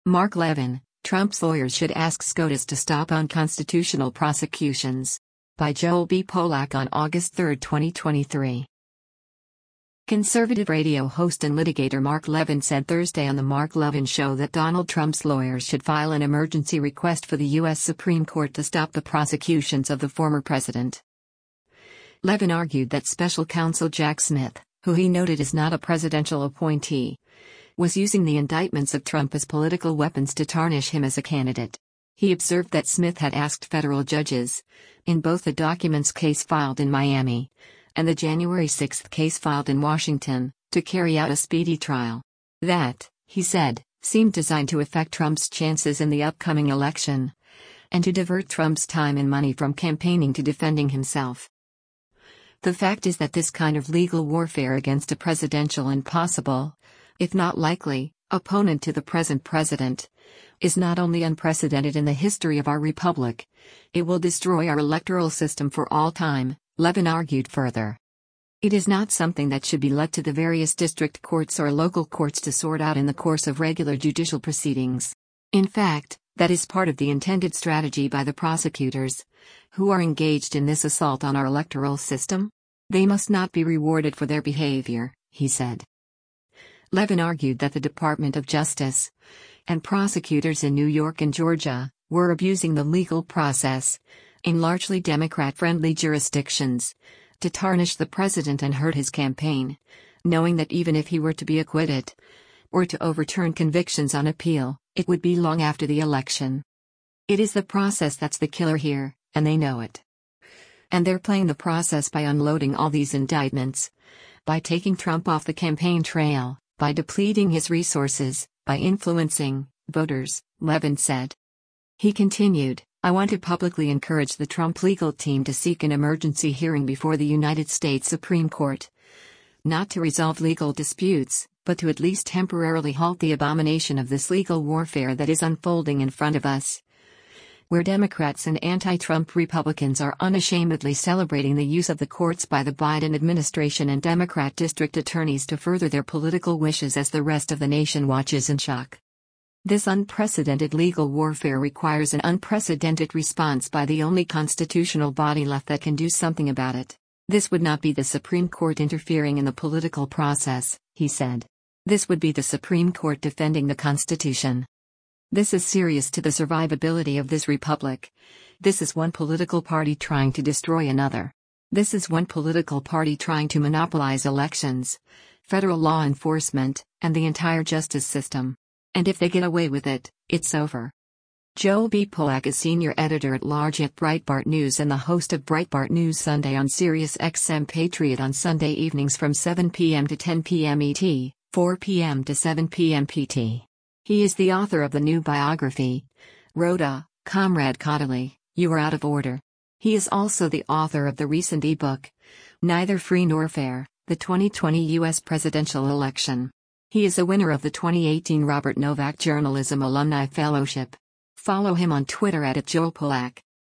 Mark Levin, Trump's lawyers should ask SCOTUS to stop unconstitutional prosecutions. By Joel B. Polak on August 3, 2023. Conservative radio host and litigator Mark Levin said Thursday on The Mark Levin Show that Donald Trump's lawyers should file an emergency request for the U.S. Supreme Court to stop the prosecutions of the former president. Levin argued that special counsel Jack Smith, who he noted is not a presidential appointee, was using the indictments of Trump as political weapons to tarnish him as a candidate. He observed that Smith had asked federal judges, in both the documents case filed in Miami and the January 6 case filed in Washington, to carry out a speedy trial. That, he said, seemed designed to affect Trump's chances in the upcoming election, and to divert Trump's time and money from campaigning to defending himself. The fact is that this kind of legal warfare against a presidential and possible, if not likely, opponent to the present president, is not only unprecedented in the history of our republic, it will destroy our electoral system for all time, Levin argued further. It is not something that should be left to the various district courts or local courts to sort out in the course of regular judicial proceedings. In fact, that is part of the intended strategy by the prosecutors, who are engaged in this assault on our electoral system. They must not be rewarded for their behavior, he said. Levin argued that the Department of Justice and prosecutors in New York and Georgia were abusing the legal process, in largely Democrat-friendly jurisdictions, to tarnish the president and hurt his campaign, knowing that even if he were to be acquitted, or to overturn convictions on appeal, it would be long after the election. It is the process that's the killer here, and they know it. And they're playing the process by unloading all these indictments, by taking Trump off the campaign trail, by depleting his resources, by influencing voters, Levin said. He continued, I want to publicly encourage the Trump legal team to seek an emergency hearing before the United States Supreme Court. Not to resolve legal disputes, but to at least temporarily halt the abomination of this legal warfare that is unfolding in front of us, where Democrats and anti-Trump Republicans are unashamedly celebrating the use of the courts by the Biden administration and Democrat district attorneys to further their political wishes as the rest of the nation watches in shock. This unprecedented legal warfare requires an unprecedented response by the only constitutional body left that can do something about it. This would not be the Supreme Court interfering in the political process, he said. This would be the Supreme Court defending the Constitution. This is serious to the survivability of this republic. This is one political party trying to destroy another. This is one political party trying to monopolize elections, federal law enforcement, and the entire justice system. And if they get away with it, it's over. Joel B. Polak is senior editor-at-large at Breitbart News and the host of Breitbart News Sunday on Sirius XM Patriot on Sunday evenings from 7 p.m. to 10 p.m. ET, 4 p.m. to 7 p.m. PT. He is the author of the new biography, Rhoda, Comrade Caudill, You Are Out of Order. He is also the author of the recent ebook, Neither Free Nor Fair, the 2020 U.S. Presidential Election. He is a winner of the 2018 Robert Novak Journalism Alumni Fellowship. Follow him on Twitter @JoelPolak.